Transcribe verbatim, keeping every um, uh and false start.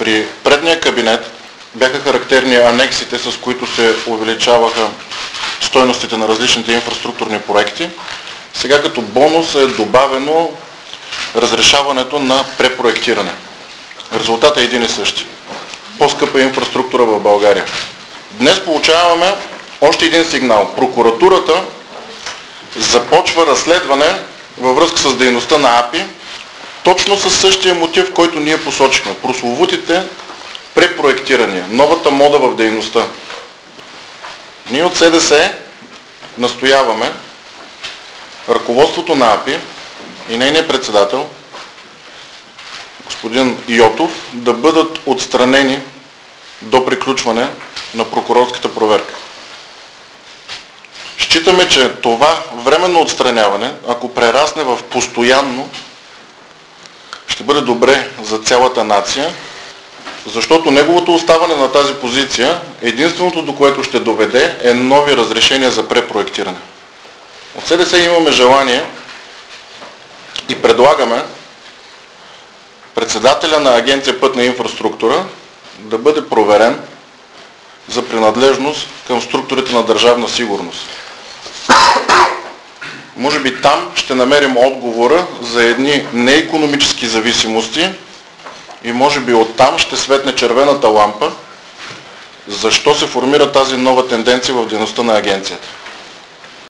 При предния кабинет бяха характерни анексите, с които се увеличаваха стойностите на различните инфраструктурни проекти. Сега като бонус е добавено разрешаването на препроектиране. Резултатът е един и същи. По-скъпа инфраструктура в България. Днес получаваме още един сигнал. Прокуратурата започва разследване във връзка с дейността на АПИ, точно със същия мотив, който ние посочихме. Прословутите препроектирания, новата мода в дейността. Ние от СДС настояваме ръководството на АПИ и нейният председател, господин Йотов, да бъдат отстранени до приключване на прокурорската проверка. Считаме, че това временно отстраняване, ако прерасне в постоянно, ще бъде добре за цялата нация, защото неговото оставане на тази позиция, единственото до което ще доведе е нови разрешения за препроектиране. От СДС имаме желание и предлагаме председателя на Агенция Пътна инфраструктура да бъде проверен за принадлежност към структурите на държавна сигурност. Може би там ще намерим отговора за едни неикономически зависимости и може би оттам ще светне червената лампа, защо се формира тази нова тенденция в дейността на агенцията.